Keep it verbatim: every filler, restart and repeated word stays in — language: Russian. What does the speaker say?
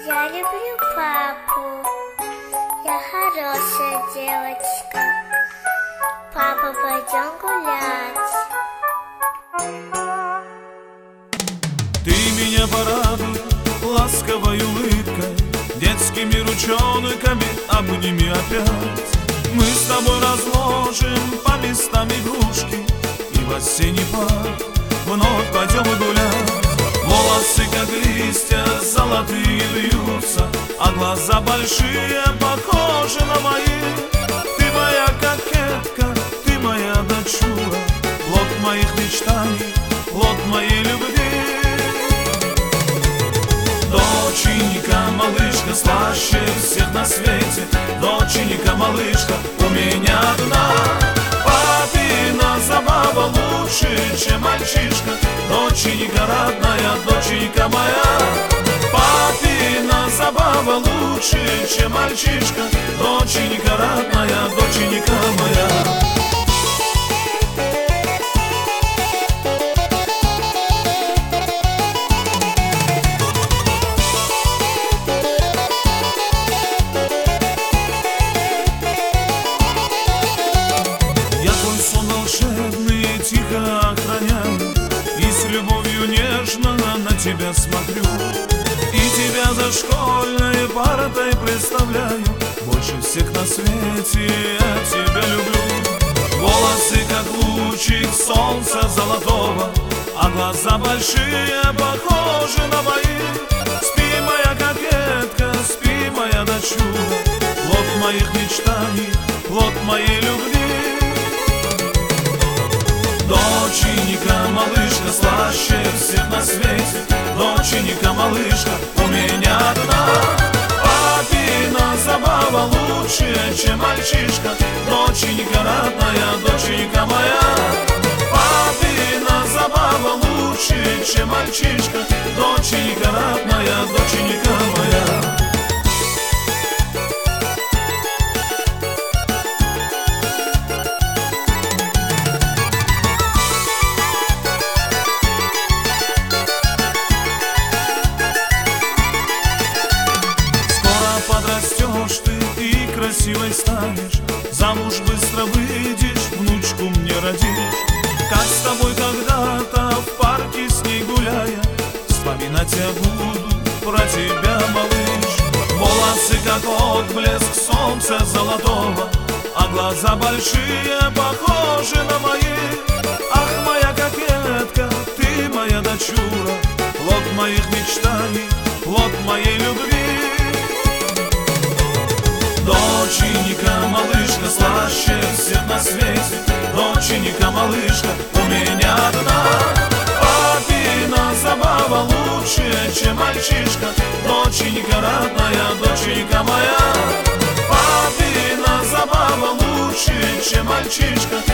Я люблю папу. Я хорошая девочка. Папа, пойдем гулять. Ты меня порадуй ласковой улыбкой, детскими ручонками обними опять. Мы с тобой разложим по местам игрушки, и в осенний парк вновь пойдем гулять. Волосы, как листья, золотые вьются, а глаза большие, похожи на мои. Ты моя кокетка, ты моя дочура, плод моих мечтаний, плод моей любви. Доченька, малышка, слаще всех на свете. Доченька, малышка, у меня одна. Папина забава лучше, чем мальчишка. Доченька родная, доченька моя. Папина забава лучше, чем мальчишка. Доченька родная, доченька моя. Тихо охраняю и с любовью нежно на тебя смотрю, и тебя за школьной партой представляю. Больше всех на свете я тебя люблю. Волосы, как лучик солнца золотого, а глаза большие, похожи на мои. Спи, моя кокетка, спи, моя дочура, плод моих мечтаний, плод моей любви. Доченька, малышка, слаще всех на свете. Доченька, малышка, у меня одна. Папина забава лучше, чем мальчишка. Доченька родная, доченька моя. Папина забава лучше, чем мальчишка. Доченька родная, доченька моя. Подрастешь ты и красивой станешь, замуж быстро выйдешь, внучку мне родишь. Как с тобой когда-то в парке с ней гуляя, вспоминать я буду про тебя, малыш. Волосы, как отблеск солнца золотого, а глаза большие, похожи на мои. Ах, моя кокетка, ты моя дочура, плод моих мечтаний, плод моей любви. Доченька, малышка, слаще всех на свете. Доченька, малышка, у меня одна. Папина забава лучше, чем мальчишка. Доченька родная, доченька моя. Папина забава лучше, чем мальчишка.